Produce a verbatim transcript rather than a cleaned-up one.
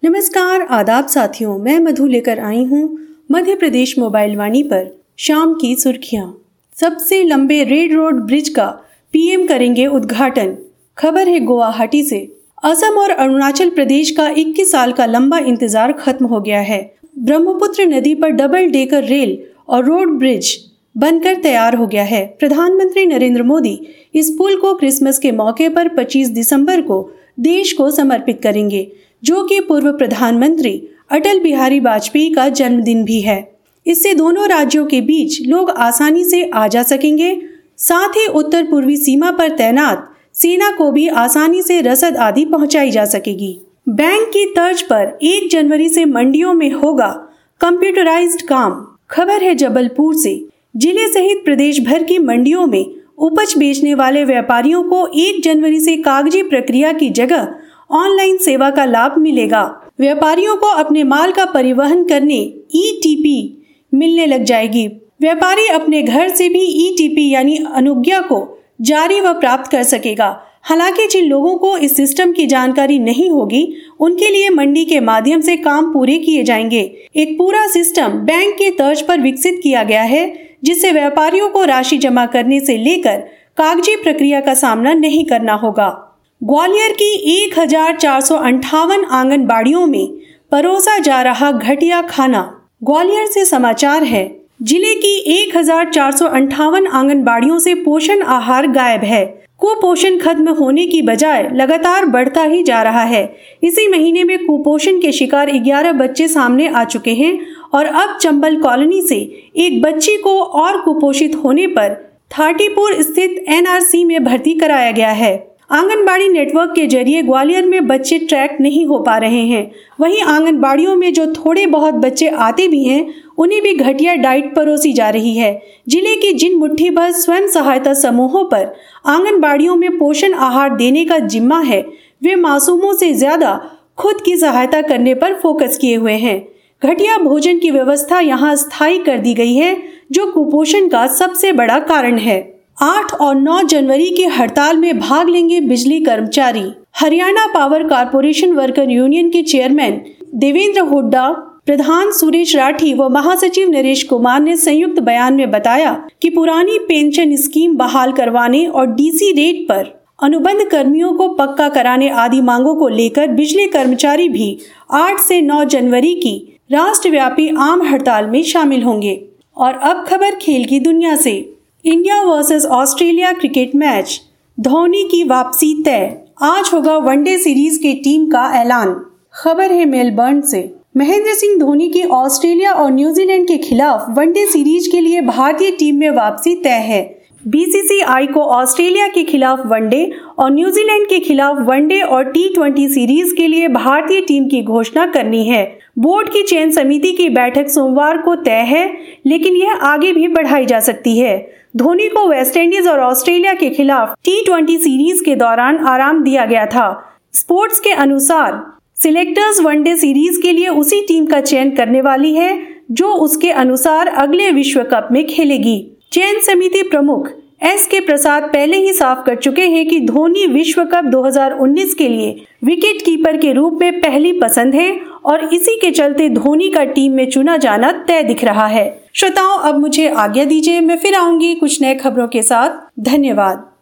नमस्कार, आदाब साथियों, मैं मधु लेकर आई हूँ मध्य प्रदेश मोबाइल वाणी पर शाम की सुर्खियाँ। सबसे लंबे रेड रोड ब्रिज का पीएम करेंगे उद्घाटन। खबर है गुवाहाटी से। असम और अरुणाचल प्रदेश का इक्कीस साल का लंबा इंतजार खत्म हो गया है। ब्रह्मपुत्र नदी पर डबल डेकर रेल और रोड ब्रिज बनकर तैयार हो गया है। प्रधानमंत्री नरेंद्र मोदी इस पुल को क्रिसमस के मौके पर पच्चीस दिसंबर को देश को समर्पित करेंगे, जो कि पूर्व प्रधानमंत्री अटल बिहारी वाजपेयी का जन्मदिन भी है। इससे दोनों राज्यों के बीच लोग आसानी से आ जा सकेंगे। साथ ही उत्तर पूर्वी सीमा पर तैनात सेना को भी आसानी से रसद आदि पहुंचाई जा सकेगी। बैंक की तर्ज पर एक जनवरी से मंडियों में होगा कंप्यूटराइज्ड काम। खबर है जबलपुर से। जिले सहित प्रदेश भर की मंडियों में उपज बेचने वाले व्यापारियों को एक जनवरी से कागजी प्रक्रिया की जगह ऑनलाइन सेवा का लाभ मिलेगा। व्यापारियों को अपने माल का परिवहन करने ई टी पी मिलने लग जाएगी। व्यापारी अपने घर से भी ई टी पी यानी अनुज्ञा को जारी व प्राप्त कर सकेगा। हालांकि जिन लोगों को इस सिस्टम की जानकारी नहीं होगी, उनके लिए मंडी के माध्यम से काम पूरे किए जाएंगे। एक पूरा सिस्टम बैंक के तर्ज पर विकसित किया गया है, जिससे व्यापारियों को राशि जमा करने से लेकर कागजी प्रक्रिया का सामना नहीं करना होगा। ग्वालियर की एक हजार चार सौ अंठावन आंगनबाड़ियों में परोसा जा रहा घटिया खाना। ग्वालियर से समाचार है। जिले की एक हजार चार सौ अंठावन आंगनबाड़ियों से पोषण आहार गायब है। कुपोषण खत्म होने की बजाय लगातार बढ़ता ही जा रहा है। इसी महीने में कुपोषण के शिकार ग्यारह बच्चे सामने आ चुके हैं और अब चंबल कॉलोनी से एक बच्ची को और कुपोषित होने पर थाटीपुर स्थित एन आर सी में भर्ती कराया गया है। आंगनबाड़ी नेटवर्क के जरिए ग्वालियर में बच्चे ट्रैक नहीं हो पा रहे हैं। वहीं आंगनबाड़ियों में जो थोड़े बहुत बच्चे आते भी हैं, उन्हें भी घटिया डाइट परोसी जा रही है। जिले की जिन मुट्ठी भर स्वयं सहायता समूहों पर आंगनबाड़ियों में पोषण आहार देने का जिम्मा है, वे मासूमों से ज्यादा खुद की सहायता करने पर फोकस किए हुए हैं। घटिया भोजन की व्यवस्था यहाँ स्थायी कर दी गई है, जो कुपोषण का सबसे बड़ा कारण है। आठ और नौ जनवरी की हड़ताल में भाग लेंगे बिजली कर्मचारी। Haryana power corporation worker union के चेयरमैन देवेंद्र हुड्डा, प्रधान सुरेश राठी व महासचिव नरेश कुमार ने संयुक्त बयान में बताया कि पुरानी पेंशन स्कीम बहाल करवाने और डी सी रेट पर अनुबंध कर्मियों को पक्का कराने आदि मांगों को लेकर बिजली कर्मचारी भी आठ से नौ जनवरी की राष्ट्रव्यापी आम हड़ताल में शामिल होंगे। और अब खबर खेल की दुनिया से। India versus Australia cricket match, Dhoni की वापसी तय। आज होगा वनडे सीरीज की टीम का ऐलान। खबर है मेलबर्न से। महेंद्र सिंह धोनी की ऑस्ट्रेलिया और न्यूजीलैंड के खिलाफ वनडे सीरीज के लिए भारतीय टीम में वापसी तय है। बी सी सी आई को ऑस्ट्रेलिया के खिलाफ वनडे और न्यूजीलैंड के खिलाफ वनडे और टी ट्वेंटी सीरीज के लिए भारतीय टीम की घोषणा करनी है। बोर्ड की चयन समिति की बैठक सोमवार को तय है, लेकिन यह आगे भी बढ़ाई जा सकती है। धोनी को वेस्टइंडीज और ऑस्ट्रेलिया के खिलाफ टी ट्वेंटी सीरीज के दौरान आराम दिया गया था। स्पोर्ट्स के अनुसार सिलेक्टर्स वनडे सीरीज के लिए उसी टीम का चयन करने वाली है, जो उसके अनुसार अगले विश्व कप में खेलेगी। चयन समिति प्रमुख एस के प्रसाद पहले ही साफ कर चुके हैं कि धोनी विश्व कप दो हज़ार उन्नीस के लिए विकेट कीपर के रूप में पहली पसंद है और इसी के चलते धोनी का टीम में चुना जाना तय दिख रहा है। श्रोताओं, अब मुझे आज्ञा दीजिए, मैं फिर आऊंगी कुछ नए खबरों के साथ। धन्यवाद।